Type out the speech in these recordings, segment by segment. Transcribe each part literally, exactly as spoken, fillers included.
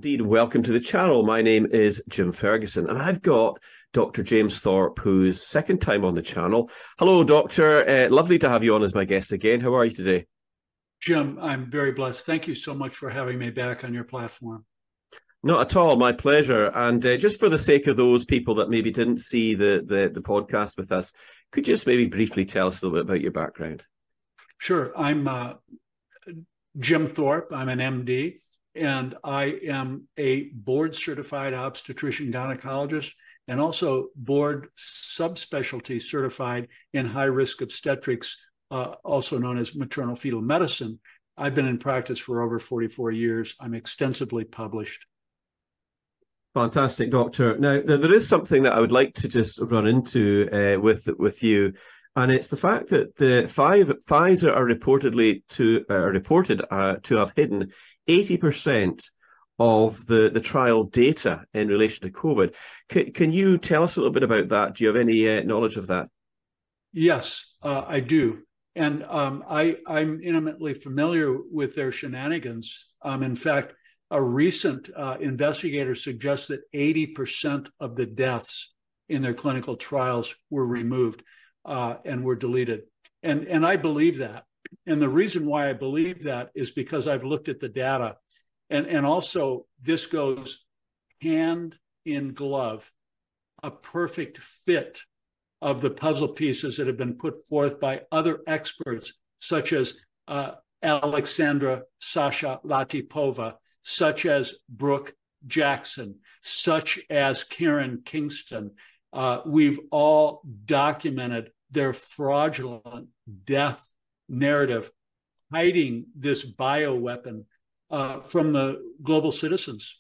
indeed. Welcome to the channel. My name is Jim Ferguson, and I've got Doctor James Thorpe, who's second time on the channel. Hello, Doctor. Uh, lovely to have you on as my guest again. How are you today? Jim, I'm very blessed. Thank you so much for having me back on your platform. Not at all. My pleasure. And uh, just for the sake of those people that maybe didn't see the, the, the podcast with us, could you just maybe briefly tell us a little bit about your background? Sure. I'm uh, Jim Thorpe. I'm an M D, and I am a board-certified obstetrician gynecologist and also board subspecialty certified in high-risk obstetrics, uh, also known as maternal fetal medicine. I've been in practice for over forty-four years. I'm extensively published. Fantastic, Doctor. Now, there is something that I would like to just run into uh, with with you, and it's the fact that the five Pfizer are reportedly to uh, reported uh, to have hidden eighty percent of the, the trial data in relation to COVID. Can, can you tell us a little bit about that? Do you have any uh, knowledge of that? Yes, uh, I do. And um, I, I'm intimately familiar with their shenanigans. Um, in fact, a recent uh, investigator suggests that eighty percent of the deaths in their clinical trials were removed uh, and were deleted. And, and I believe that. And the reason why I believe that is because I've looked at the data. And, and also, this goes hand in glove, a perfect fit of the puzzle pieces that have been put forth by other experts, such as uh, Alexandra Sasha Latipova, such as Brooke Jackson, such as Karen Kingston. Uh, we've all documented their fraudulent death narrative, hiding this bioweapon uh, from the global citizens.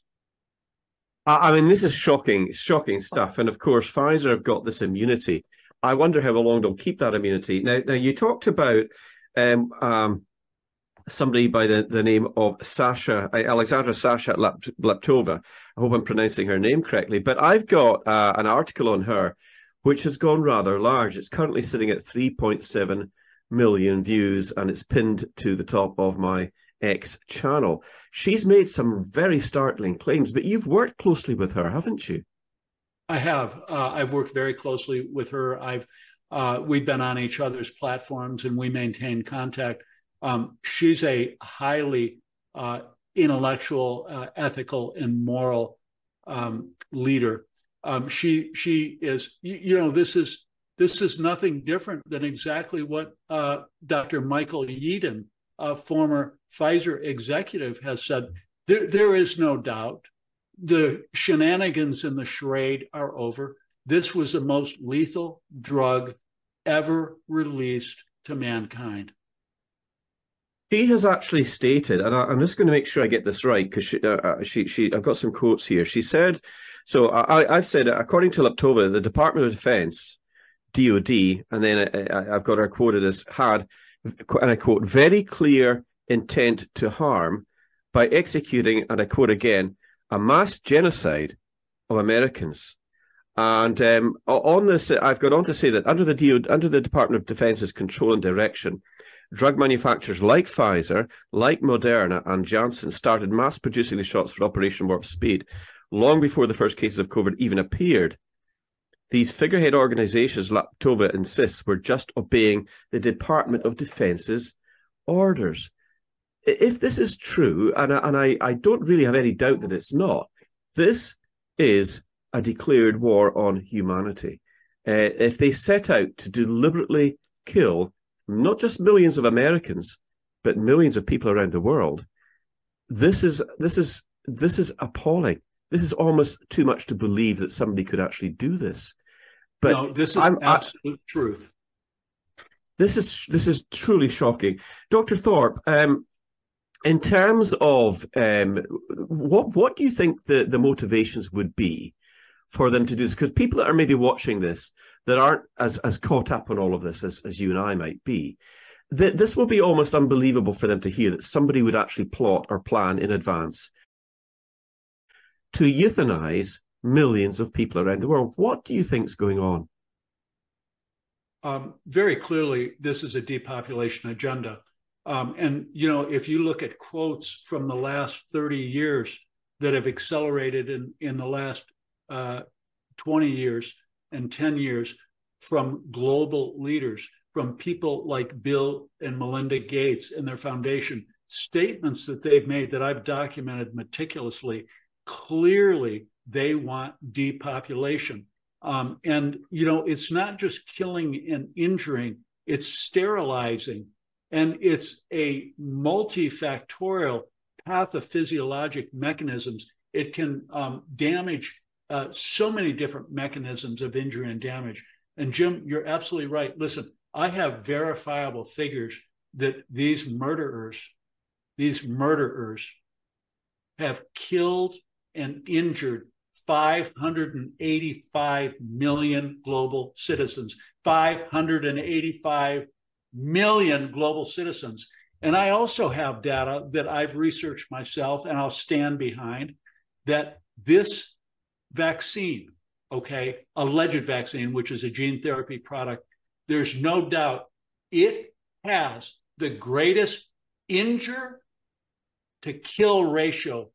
I mean, this is shocking, shocking stuff. And of course, Pfizer have got this immunity. I wonder how long they'll keep that immunity. Now, now you talked about um, um, somebody by the, the name of Sasha, Alexandra Sasha Latipova. I hope I'm pronouncing her name correctly. But I've got uh, an article on her, which has gone rather large. It's currently sitting at three point seven million views, and it's pinned to the top of my X channel. She's made some very startling claims, but you've worked closely with her, haven't you? I have. Uh, I've worked very closely with her. I've uh, we've been on each other's platforms, and we maintain contact. Um, she's a highly uh, intellectual, uh, ethical, and moral um, leader. Um, she she is. You, you know, this is this is nothing different than exactly what uh, Doctor Michael Yeadon, a former Pfizer executive, has said. There, there is no doubt the shenanigans and the charade are over. This was the most lethal drug ever released to mankind. She has actually stated, and I, I'm just going to make sure I get this right, because she, uh, she, she, I've got some quotes here. She said, so I, I've said, according to Latipova, the Department of Defense, D O D, and then I, I've got her quoted as had, and I quote, very clear intent to harm by executing, and I quote again, a mass genocide of Americans. And um, on this, I've got on to say that under the D O D, under the Department of Defense's control and direction, drug manufacturers like Pfizer, like Moderna and Janssen started mass producing the shots for Operation Warp Speed long before the first cases of COVID even appeared. These figurehead organizations, Latipova insists, were just obeying the Department of Defense's orders. If this is true, and, I, and I, I don't really have any doubt that it's not, this is a declared war on humanity. Uh, if they set out to deliberately kill not just millions of Americans, but millions of people around the world, this is this is this is appalling. This is almost too much to believe that somebody could actually do this. But no, this is I'm, absolute I, truth. This is this is truly shocking, Doctor Thorpe. Um, in terms of um, what what do you think the the motivations would be for them to do this? Because people that are maybe watching this that aren't as as caught up on all of this as as you and I might be, that this will be almost unbelievable for them to hear that somebody would actually plot or plan in advance to euthanize millions of people around the world. What do you think is going on? Um, very clearly, this is a depopulation agenda. Um, and, you know, if you look at quotes from the last thirty years, that have accelerated in, in the last uh, twenty years and ten years from global leaders, from people like Bill and Melinda Gates and their foundation, statements that they've made that I've documented meticulously. Clearly, they want depopulation. Um, and, you know, it's not just killing and injuring, it's sterilizing. And it's a multifactorial pathophysiologic mechanisms. It can um, damage uh, so many different mechanisms of injury and damage. And Jim, you're absolutely right. Listen, I have verifiable figures that these murderers, these murderers have killed and injured five hundred eighty-five million global citizens, five hundred eighty-five million global citizens. And I also have data that I've researched myself and I'll stand behind, that this vaccine, okay, alleged vaccine, which is a gene therapy product, there's no doubt it has the greatest injure to kill ratio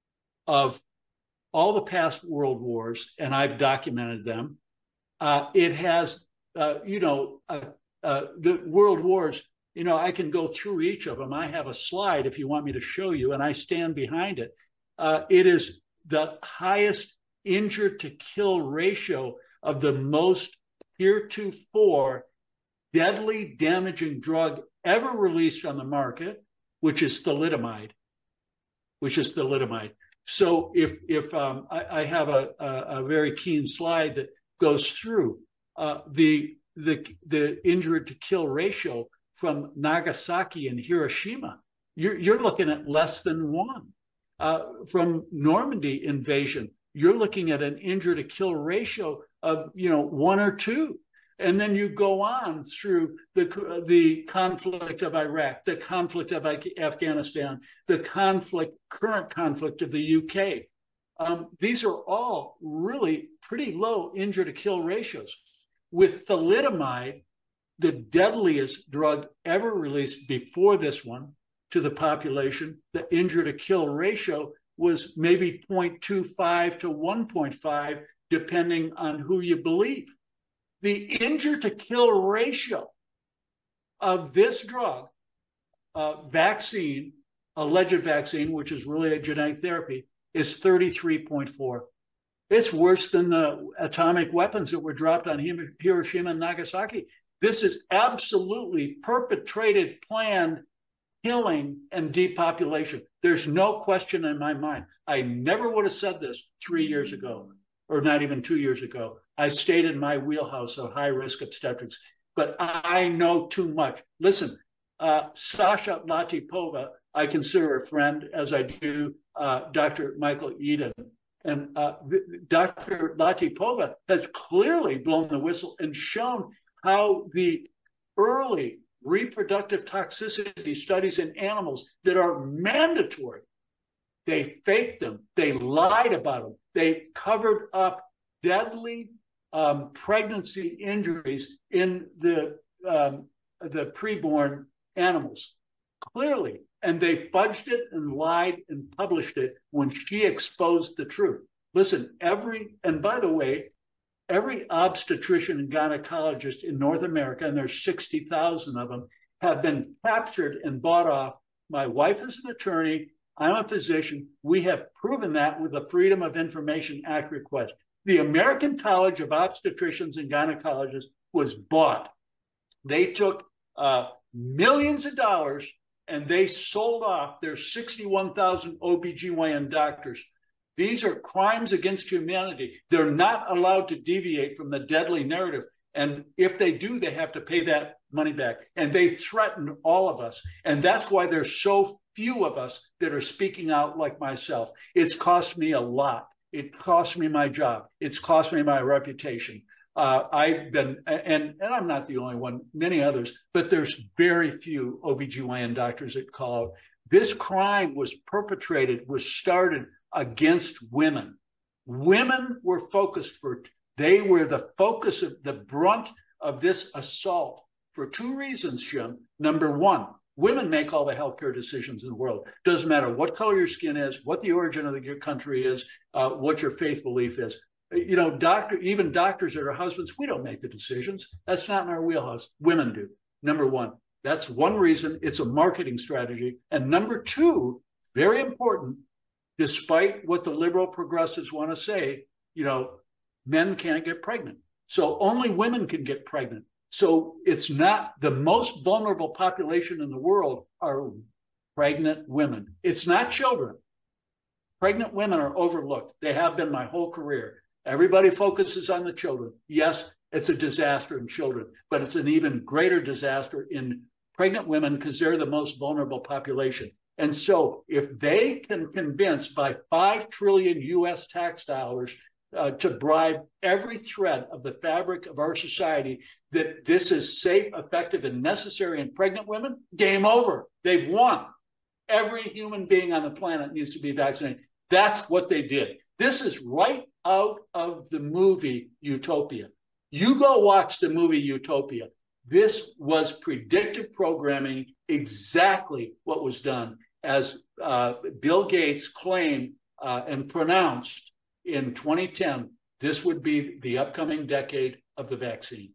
of all the past world wars, and I've documented them. Uh, it has, uh, you know, uh, uh, the world wars, you know, I can go through each of them. I have a slide if you want me to show you, and I stand behind it. Uh, it is the highest injure to kill ratio of the most heretofore deadly damaging drug ever released on the market, which is thalidomide, which is thalidomide. So if if um, I, I have a, a, a very keen slide that goes through uh, the the the injured to kill ratio from Nagasaki and Hiroshima, you're you're looking at less than one. Uh, from Normandy invasion, you're looking at an injured to kill ratio of you know one or two. And then you go on through the, the conflict of Iraq, the conflict of Afghanistan, the conflict, current conflict of the U K. Um, these are all really pretty low injure to kill ratios. With thalidomide, the deadliest drug ever released before this one to the population, the injure to kill ratio was maybe zero point two five to one point five, depending on who you believe. The injure to kill ratio of this drug, uh, vaccine, alleged vaccine, which is really a genetic therapy, is thirty-three point four. It's worse than the atomic weapons that were dropped on Hiroshima and Nagasaki. This is absolutely perpetrated, planned killing and depopulation. There's no question in my mind. I never would have said this three years ago, or not even two years ago. I stayed in my wheelhouse of high-risk obstetrics, but I know too much. Listen, uh, Sasha Latypova, I consider a friend, as I do uh, Doctor Michael Eden. And uh, Doctor Latypova has clearly blown the whistle and shown how the early reproductive toxicity studies in animals that are mandatory, they faked them, they lied about them, they covered up deadly um, pregnancy injuries in the um, the preborn animals, clearly, and they fudged it and lied and published it when she exposed the truth. Listen, every and by the way, every obstetrician and gynecologist in North America, and there's sixty thousand of them, have been captured and bought off. My wife is an attorney. I'm a physician. We have proven that with the Freedom of Information Act request. The American College of Obstetricians and Gynecologists was bought. They took uh, millions of dollars and they sold off their sixty-one thousand O B G Y N doctors. These are crimes against humanity. They're not allowed to deviate from the deadly narrative. And if they do, they have to pay that money back. And they threaten all of us. And that's why there's so few of us that are speaking out like myself. It's cost me a lot. It cost me my job. It's cost me my reputation. Uh, I've been, and, and I'm not the only one, many others, but there's very few O B G Y N doctors that call out. This crime was perpetrated, was started against women. Women were focused for, they were the focus of the brunt of this assault for two reasons, Jim. Number one, Women make all the healthcare decisions in the world. Doesn't matter what color your skin is, what the origin of your country is, uh, what your faith belief is. You know, doctor, even doctors that are husbands, we don't make the decisions. That's not in our wheelhouse. Women do. Number one, that's one reason. It's a marketing strategy. And number two, very important, despite what the liberal progressives want to say, you know, men can't get pregnant. So only women can get pregnant. So it's not the most vulnerable population in the world are pregnant women. It's not children. Pregnant women are overlooked. They have been my whole career. Everybody focuses on the children. Yes, it's a disaster in children, but it's an even greater disaster in pregnant women because they're the most vulnerable population. And so if they can convince by five trillion U S tax dollars Uh, to bribe every thread of the fabric of our society that this is safe, effective, and necessary in pregnant women, game over. They've won. Every human being on the planet needs to be vaccinated. That's what they did. This is right out of the movie Utopia. You go watch the movie Utopia. This was predictive programming, exactly what was done, as uh, Bill Gates claimed uh, and pronounced in twenty ten, this would be the upcoming decade of the vaccine.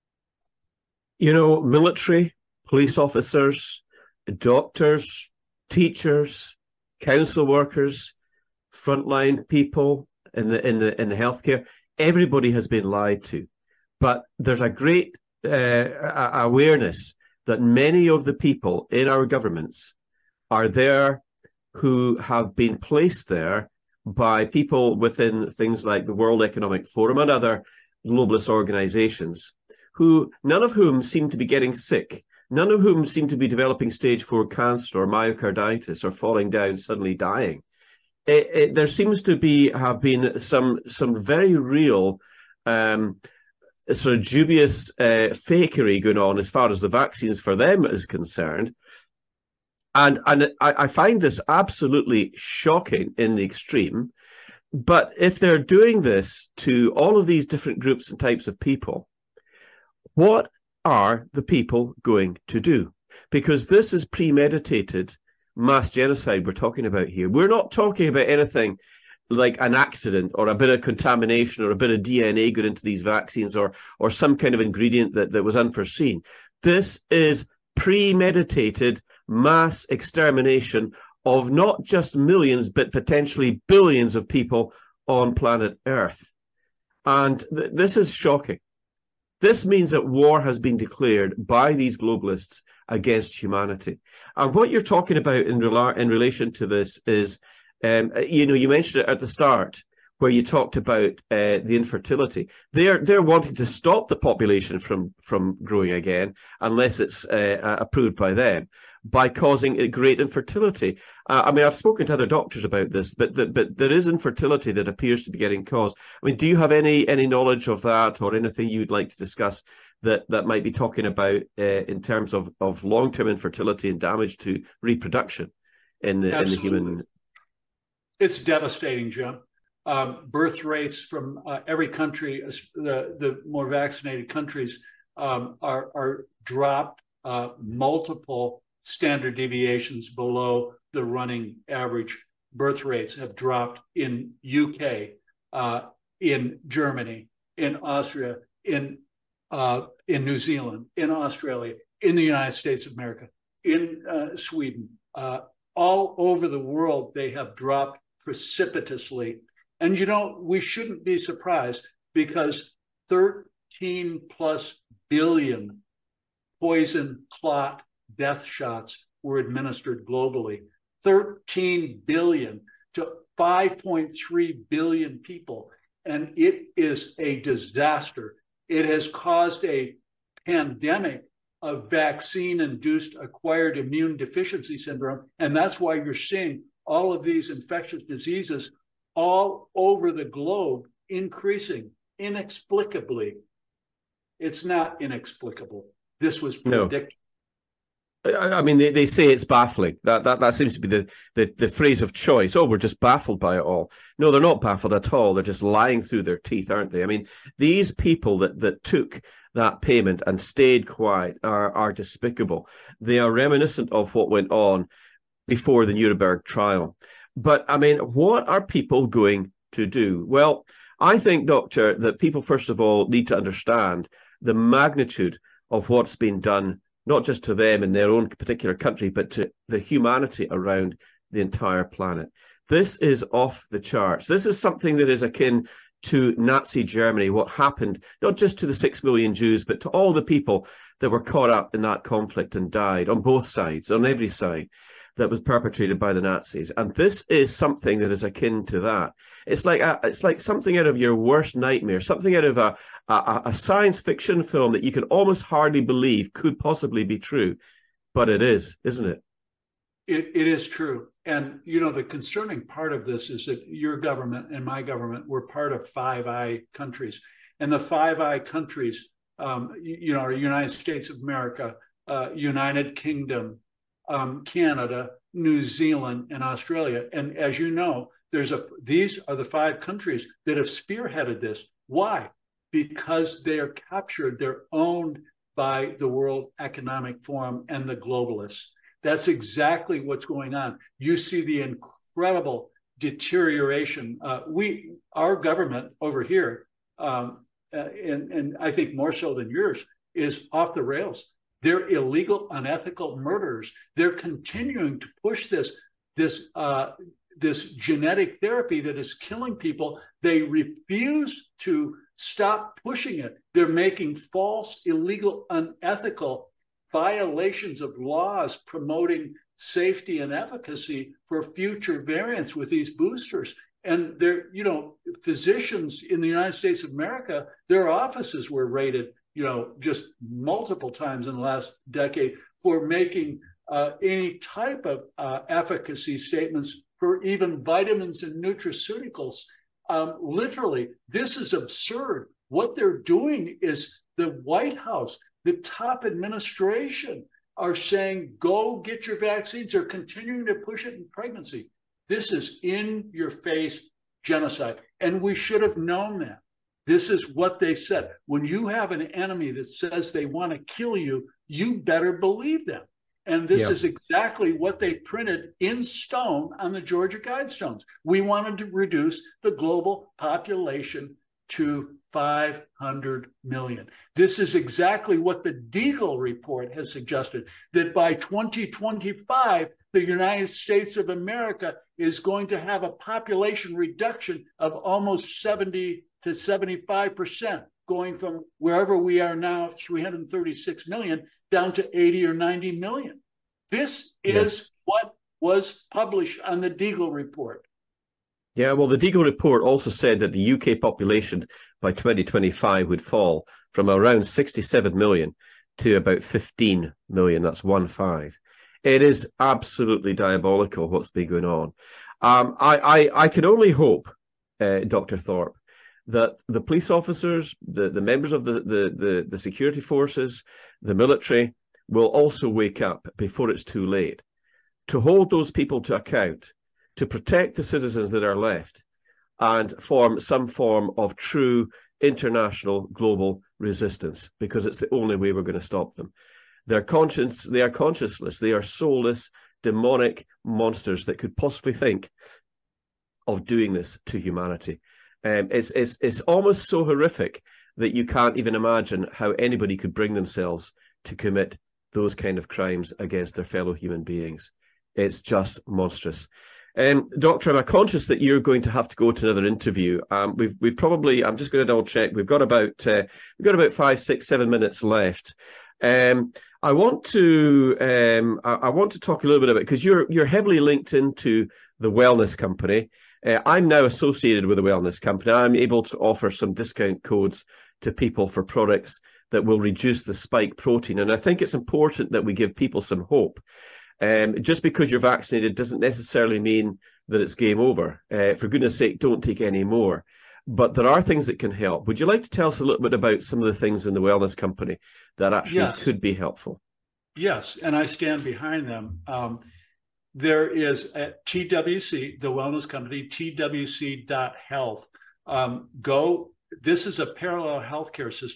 You know, military, police officers, doctors, teachers, council workers, frontline people in the in the in the healthcare, everybody has been lied to. But there's a great uh, awareness that many of the people in our governments are there who have been placed there by people within things like the World Economic Forum and other globalist organizations, who none of whom seem to be getting sick, none of whom seem to be developing stage four cancer or myocarditis or falling down, suddenly dying. It, it, there seems to be have been some some very real um, sort of dubious uh, fakery going on as far as the vaccines for them is concerned. And and I, I find this absolutely shocking in the extreme. But if they're doing this to all of these different groups and types of people, what are the people going to do? Because this is premeditated mass genocide we're talking about here. We're not talking about anything like an accident or a bit of contamination or a bit of D N A going into these vaccines or or some kind of ingredient that, that was unforeseen. This is premeditated mass extermination of not just millions, but potentially billions of people on planet Earth. And th- this is shocking. This means that war has been declared by these globalists against humanity. And what you're talking about in, rela- in relation to this is, um, you know, you mentioned it at the start, where you talked about uh, the infertility. They're they're wanting to stop the population from, from growing again, unless it's uh, approved by them, by causing a great infertility. Uh, I mean, I've spoken to other doctors about this, but the, but there is infertility that appears to be getting caused. I mean, do you have any any knowledge of that, or anything you'd like to discuss that, that might be talking about uh, in terms of, of long-term infertility and damage to reproduction in the Absolutely. in the human? It's devastating, Jim. Um, birth rates from uh, every country, the, the more vaccinated countries, um, are, are dropped uh, multiple standard deviations below the running average. Birth rates have dropped in U K, uh, in Germany, in Austria, in uh, in New Zealand, in Australia, in the United States of America, in uh, Sweden. Uh, all over the world, they have dropped precipitously. And, you know, we shouldn't be surprised, because thirteen plus billion poison clot death shots were administered globally. thirteen billion to five point three billion people. And it is a disaster. It has caused a pandemic of vaccine-induced acquired immune deficiency syndrome. And that's why you're seeing all of these infectious diseases all over the globe increasing inexplicably. It's not inexplicable. This was predicted. No. I mean, they, they say it's baffling. That that that seems to be the, the, the phrase of choice. Oh, we're just baffled by it all. No, they're not baffled at all. They're just lying through their teeth, aren't they? I mean, these people that, that took that payment and stayed quiet are, are despicable. They are reminiscent of what went on before the Nuremberg trial. But, I mean, what are people going to do? Well, I think, Doctor, that people, first of all, need to understand the magnitude of what's been done, not just to them in their own particular country, but to the humanity around the entire planet. This is off the charts. This is something that is akin to Nazi Germany, what happened not just to the six million Jews, but to all the people that were caught up in that conflict and died on both sides, on every side, that was perpetrated by the Nazis. And this is something that is akin to that. It's like a, it's like something out of your worst nightmare, something out of a, a, a science fiction film that you can almost hardly believe could possibly be true. But it is, isn't it? It, it is true. And, you know, the concerning part of this is that your government and my government were part of Five Eye countries. And the Five Eye countries, um, you, you know, are United States of America, uh, United Kingdom, um, Canada, New Zealand, and Australia. And as you know, there's a these are the five countries that have spearheaded this. Why? Because they are captured, they're owned by the World Economic Forum and the globalists. That's exactly what's going on. You see the incredible deterioration. Uh, we, our government over here, um, uh, and, and I think more so than yours, is off the rails. They're illegal, unethical murderers. They're continuing to push this, this, uh, this genetic therapy that is killing people. They refuse to stop pushing it. They're making false, illegal, unethical violations of laws promoting safety and efficacy for future variants with these boosters. And they're, you know, physicians in the United States of America, their offices were raided, you know, just multiple times in the last decade for making uh, any type of uh, efficacy statements for even vitamins and nutraceuticals. Um, literally, this is absurd. What they're doing is the White House, the top administration are saying, go get your vaccines. They're continuing to push it in pregnancy. This is in your face genocide. And we should have known that. This is what they said. When you have an enemy that says they want to kill you, you better believe them. And this yeah. is exactly what they printed in stone on the Georgia Guidestones. We wanted to reduce the global population to five hundred million. This is exactly what the Deagle report has suggested, that by twenty twenty-five, the United States of America is going to have a population reduction of almost seventy to seventy-five percent, going from wherever we are now, three hundred thirty-six million, down to eighty or ninety million. This is yes. what was published on the Deagle report. Yeah, well, the Deagle report also said that the U K population by twenty twenty-five would fall from around sixty-seven million to about fifteen million. That's one five. It is absolutely diabolical what's been going on. Um, I, I, I can only hope, uh, Doctor Thorpe, that the police officers, the, the members of the, the, the, the security forces, the military will also wake up before it's too late to hold those people to account, to protect the citizens that are left, and form some form of true international global resistance, because it's the only way we're going to stop them. They're conscious, they are conscienceless, they are soulless, demonic monsters that could possibly think of doing this to humanity. Um, it's, it's, it's almost so horrific that you can't even imagine how anybody could bring themselves to commit those kind of crimes against their fellow human beings. It's just monstrous. Um, Doctor, I'm conscious that you're going to have to go to another interview. Um, we've we've probably, I'm just going to double check. We've got about uh, we've got about five, six, seven minutes left. Um, I want to um, I, I want to talk a little bit about, because you're you're heavily linked into the wellness company. Uh, I'm now associated with a wellness company. I'm able to offer some discount codes to people for products that will reduce the spike protein, and I think it's important that we give people some hope. Um, just because you're vaccinated doesn't necessarily mean that it's game over. Uh, for goodness sake, don't take any more. But there are things that can help. Would you like to tell us a little bit about some of the things in the wellness company that actually yes. could be helpful? Yes, and I stand behind them. Um, there is at T W C, the wellness company, T W C dot health. Um, go, this is a parallel healthcare system.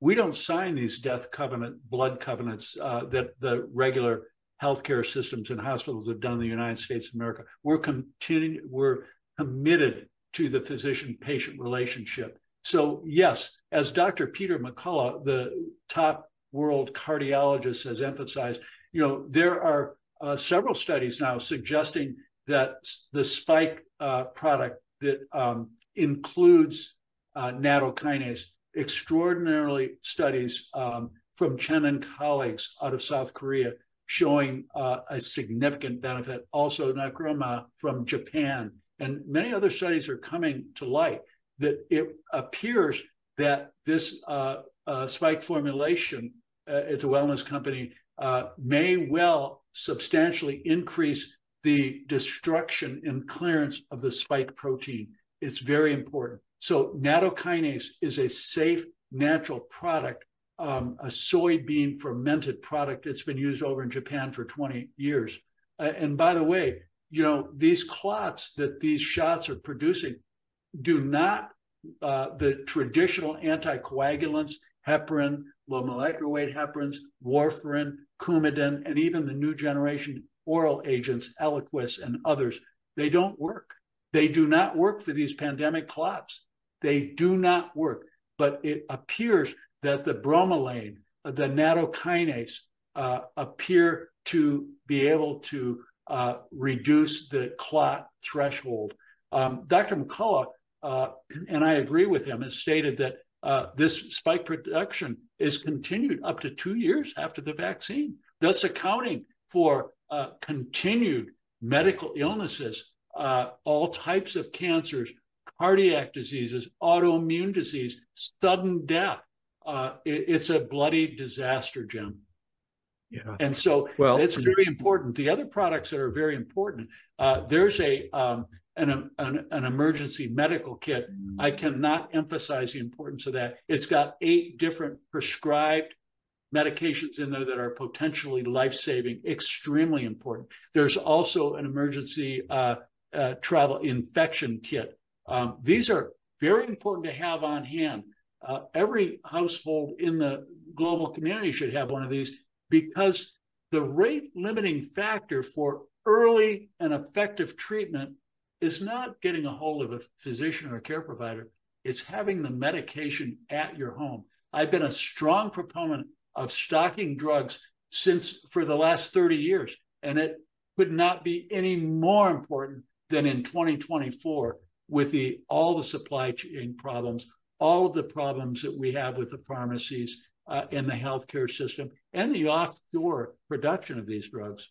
we don't sign these death covenant, blood covenants uh, that the regular healthcare systems and hospitals have done in the United States of America. We're continu- we're committed to the physician-patient relationship. So yes, as Doctor Peter McCullough, the top world cardiologist, has emphasized, you know, there are uh, several studies now suggesting that the spike uh, product that um, includes uh, nattokinase, extraordinarily studies um, from Chen and colleagues out of South Korea showing uh, a significant benefit. Also, Nakroma from Japan, and many other studies are coming to light that it appears that this uh, uh, spike formulation uh, at the wellness company uh, may well substantially increase the destruction and clearance of the spike protein. It's very important. So nattokinase is a safe, natural product, um, a soybean fermented product. It's been used over in Japan for twenty years. Uh, and by the way, you know, these clots that these shots are producing do not, uh, the traditional anticoagulants, heparin, low molecular weight heparins, warfarin, Coumadin, and even the new generation oral agents, Eliquis and others, they don't work. They do not work for these pandemic clots. They do not work. But it appears that the bromelain, the nattokinase, uh, appear to be able to uh, reduce the clot threshold. Um, Doctor McCullough, uh, and I agree with him, has stated that uh, this spike production is continued up to two years after the vaccine, thus accounting for uh, continued medical illnesses, uh, all types of cancers, cardiac diseases, autoimmune disease, sudden death. Uh, it, it's a bloody disaster, Jim. Yeah. And so well, it's very important. The other products that are very important, uh, there's a um, an, an, an emergency medical kit. I cannot emphasize the importance of that. It's got eight different prescribed medications in there that are potentially life-saving, extremely important. There's also an emergency uh, uh, travel infection kit. Um, these are very important to have on hand. Uh, every household in the global community should have one of these, because the rate limiting factor for early and effective treatment is not getting a hold of a physician or a care provider. It's having the medication at your home. I've been a strong proponent of stocking drugs since for the last thirty years, and it could not be any more important than in twenty twenty-four with the all the supply chain problems, all of the problems that we have with the pharmacies uh, and the healthcare system, and the offshore production of these drugs.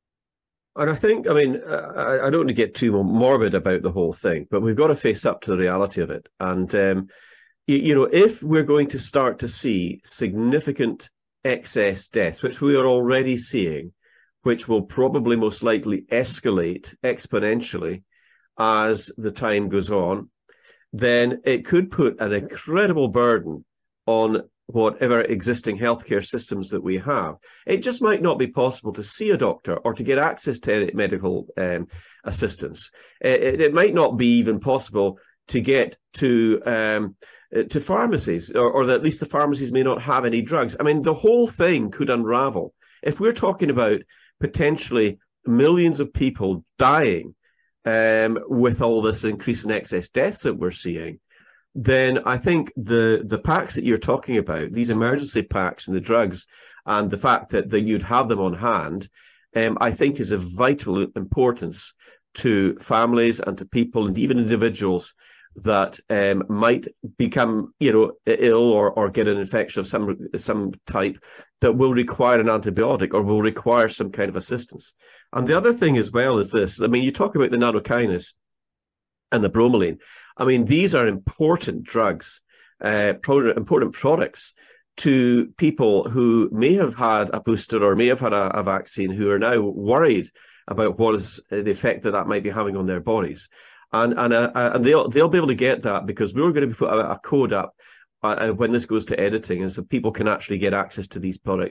And I think, I mean, I, I don't want to get too morbid about the whole thing, but we've got to face up to the reality of it. And, um, you, you know, if we're going to start to see significant excess deaths, which we are already seeing, which will probably most likely escalate exponentially as the time goes on, then it could put an incredible burden on whatever existing healthcare systems that we have. It just might not be possible to see a doctor or to get access to medical um, assistance. It, it might not be even possible to get to um, to pharmacies, or, or at least the pharmacies may not have any drugs. I mean, the whole thing could unravel. If we're talking about potentially millions of people dying um, with all this increase in excess deaths that we're seeing, then I think the the packs that you're talking about, these emergency packs and the drugs, and the fact that, that you'd have them on hand, um, I think is of vital importance to families and to people and even individuals that um, might become, you know, ill or or get an infection of some some type that will require an antibiotic or will require some kind of assistance. And the other thing as well is this. I mean, you talk about the nattokinase and the bromelain. I mean, these are important drugs, uh, pro- important products to people who may have had a booster or may have had a, a vaccine, who are now worried about what is the effect that that might be having on their bodies. And and uh, and they'll they'll be able to get that because we're going to put a, a code up uh, when this goes to editing, and so people can actually get access to these products.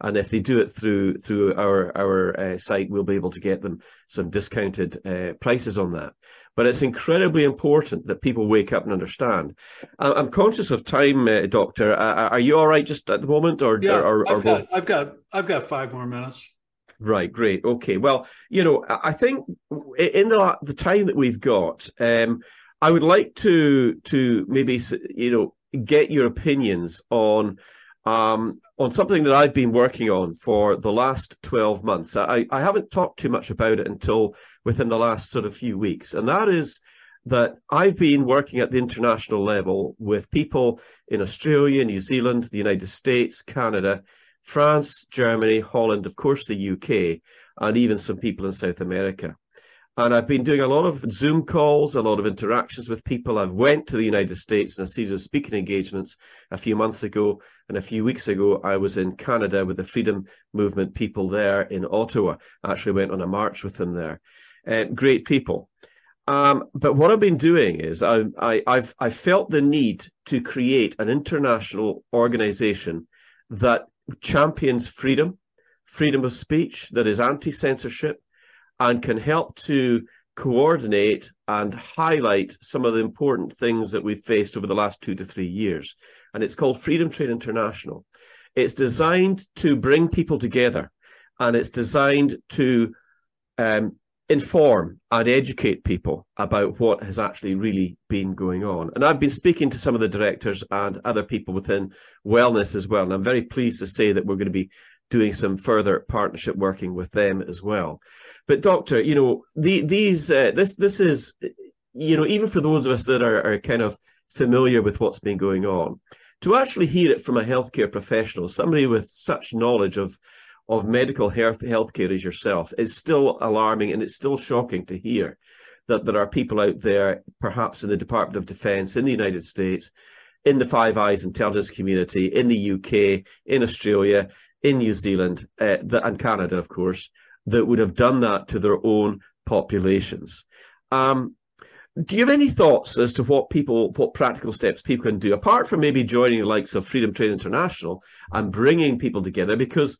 And if they do it through through our our uh, site, we'll be able to get them some discounted uh, prices on that. But it's incredibly important that people wake up and understand. I'm conscious of time, uh, Doctor. Uh, are you all right just at the moment, or yeah? Or, or, I've or got, I've got, I've got five more minutes. Right, great, okay. Well, you know, I think in the the time that we've got, um, I would like to to maybe you know get your opinions on um, on something that I've been working on for the last twelve months. I I haven't talked too much about it until within the last sort of few weeks, and that is that I've been working at the international level with people in Australia, New Zealand, the United States, Canada, France, Germany, Holland, of course, the U K, and even some people in South America. And I've been doing a lot of Zoom calls, a lot of interactions with people. I've went to the United States in a series of speaking engagements a few months ago. And a few weeks ago, I was in Canada with the Freedom Movement people there in Ottawa. I actually went on a march with them there. Uh, great people. Um, but what I've been doing is I, I, I've I felt the need to create an international organization that champions freedom, freedom of speech, that is anti-censorship, and can help to coordinate and highlight some of the important things that we've faced over the last two to three years. And it's called Freedom Train International. It's designed to bring people together, and it's designed to um, inform and educate people about what has actually really been going on. And I've been speaking to some of the directors and other people within wellness as well. And I'm very pleased to say that we're going to be doing some further partnership working with them as well. But Doctor, you know, the, these uh, this this is, you know, even for those of us that are, are kind of familiar with what's been going on, to actually hear it from a healthcare professional, somebody with such knowledge of of medical health healthcare as yourself, is still alarming, and it's still shocking to hear that there are people out there, perhaps in the Department of Defense, in the United States, in the Five Eyes intelligence community, in the U K, in Australia, in New Zealand, uh, the, and Canada, of course, that would have done that to their own populations. Um, do you have any thoughts as to what people, what practical steps people can do, apart from maybe joining the likes of Freedom Train International and bringing people together? Because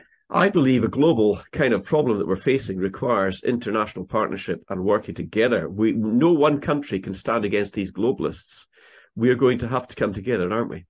I believe a global kind of problem that we're facing requires international partnership and working together. We, no one country can stand against these globalists. We're going to have to come together, aren't we?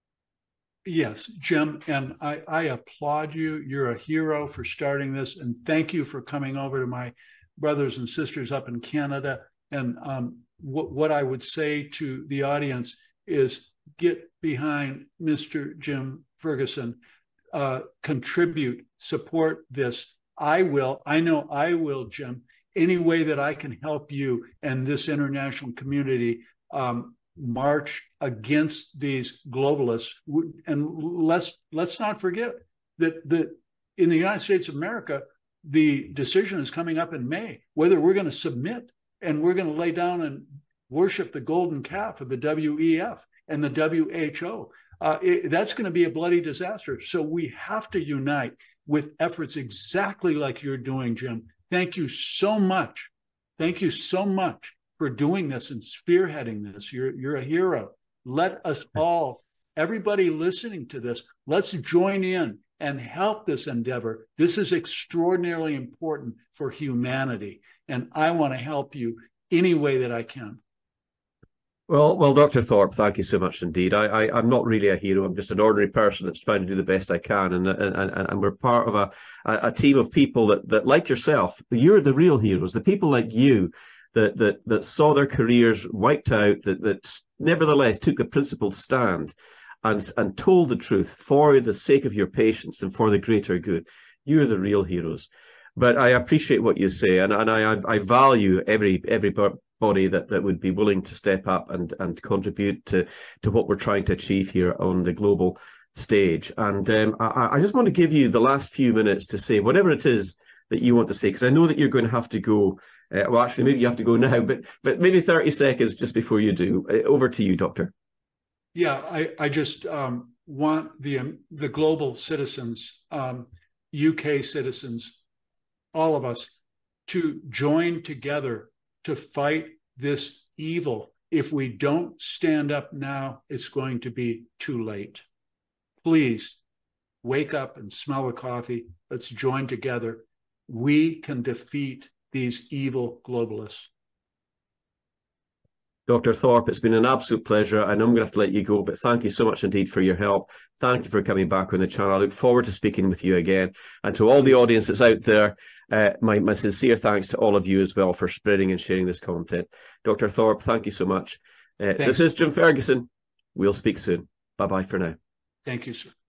Yes, Jim, and I, I applaud you. You're a hero for starting this, and thank you for coming over to my brothers and sisters up in Canada. And um, what, what I would say to the audience is get behind Mister Jim Ferguson, uh, contribute, support this. I will, I know I will, Jim, any way that I can help you and this international community um, march against these globalists. And let's let's not forget that that in the United States of America, the decision is coming up in May whether we're going to submit and we're going to lay down and worship the golden calf of the W E F and the W H O. Uh, it, that's going to be a bloody disaster. So we have to unite with efforts exactly like you're doing, Jim. Thank you so much. Thank you so much for doing this and spearheading this. You're, you're a hero. Let us all, everybody listening to this, let's join in and help this endeavor. This is extraordinarily important for humanity, and I want to help you any way that I can. Well, well, Doctor Thorpe, thank you so much indeed. I, I, I'm not really a hero. I'm just an ordinary person that's trying to do the best I can, and and and, and we're part of a, a team of people that that like yourself. You're the real heroes. The people like you that that that saw their careers wiped out, that that nevertheless took the principled stand and and told the truth for the sake of your patients and for the greater good. You're the real heroes. But I appreciate what you say, and and I I value every every body that that would be willing to step up and and contribute to to what we're trying to achieve here on the global stage. And um, I, I just want to give you the last few minutes to say whatever it is that you want to say, because I know that you're going to have to go. Uh, well, actually, maybe you have to go now, but but maybe thirty seconds just before you do. Uh, over to you, Doctor. Yeah, I I just um, want the um, the global citizens, um, U K citizens, all of us, to join together to fight this evil. If we don't stand up now, it's going to be too late. Please wake up and smell the coffee. Let's join together. We can defeat these evil globalists. Doctor Thorpe, it's been an absolute pleasure. I know I'm going to have to let you go, but thank you so much indeed for your help. Thank you for coming back on the channel. I look forward to speaking with you again. And to all the audience that's out there, uh, my, my sincere thanks to all of you as well for spreading and sharing this content. Doctor Thorpe, thank you so much. Uh, this is Jim Ferguson. We'll speak soon. Bye-bye for now. Thank you, sir.